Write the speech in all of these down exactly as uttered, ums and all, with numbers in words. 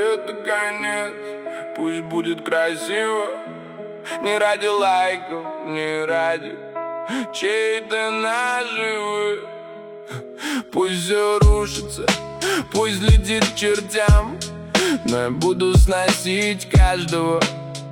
это конец. Пусть будет красиво, не ради лайков, не ради чьей-то наживы. Пусть все рушится, пусть летит к чертям, но я буду сносить каждого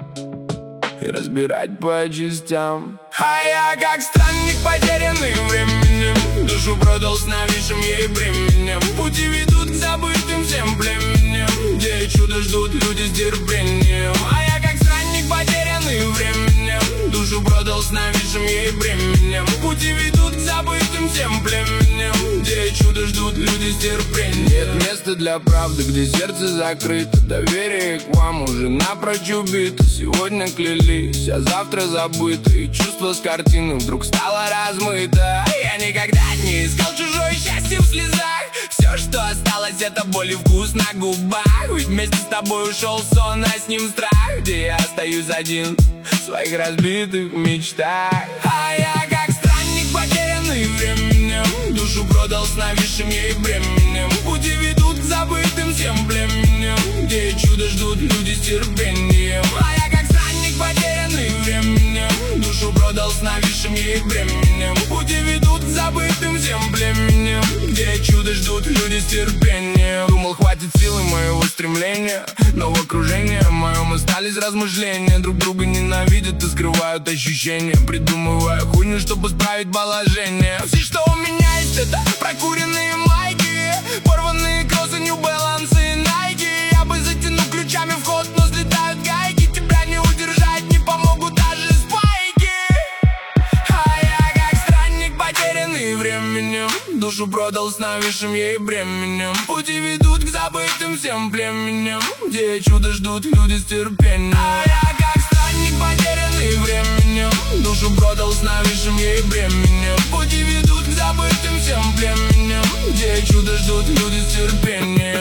и разбирать по частям. А я как странник, потерянный временем, душу продал с нависшим ей бременем. Пути ведут к забытым всем племенем, где чудо ждут люди с терпением. А я как странник, потерянный временем, душу продал с нависшим ей бременем. Пути ведут к забытым всем племенем, где чудо ждут люди с терпением. Нет места для правды, где сердце закрыто, доверие к вам уже напрочь убито. Сегодня клялись, а завтра забыто, и чувство с картины вдруг стало размыто. Я никогда не искал чужое счастье в слезах, все, что осталось, это боль и вкус на губах. Ведь вместе с тобой ушел сон, а с ним страх, где я остаюсь один в своих разбитых мечтах. А я как странник, потерянный временем, душу продал с нависшим ей бременем. Пути ведут к забытым всем племенем, где чудо ждут люди с терпением. А я как странник, потерянный временем, душу продал с нависшим ей бременем. Пути ведут к забытым всем племенем, где чудо ждут люди с терпением. Думал, хватит силы моего стремления, но в окружении моем остались размышления. Друг друга ненавидят и скрывают ощущения, придумывая хуйню, чтобы исправить положение. Все, что у меня есть, это прокуренные майки, порванные кроссы, New Balance и Nike. Я бы затянул ключами в ход, но слетают гайки, тебя не удержать, не помогут даже спайки. А я как странник, потерянный временем, душу продал с нависшим ей бременем. Пути ведут к забытым всем племенем, где чудо ждут люди с терпением. А я как странник, потерянный временем, душу продал с нависшим ей бременем. Пути ведут к забытым всем племенем, где чудо ждут люди с терпением.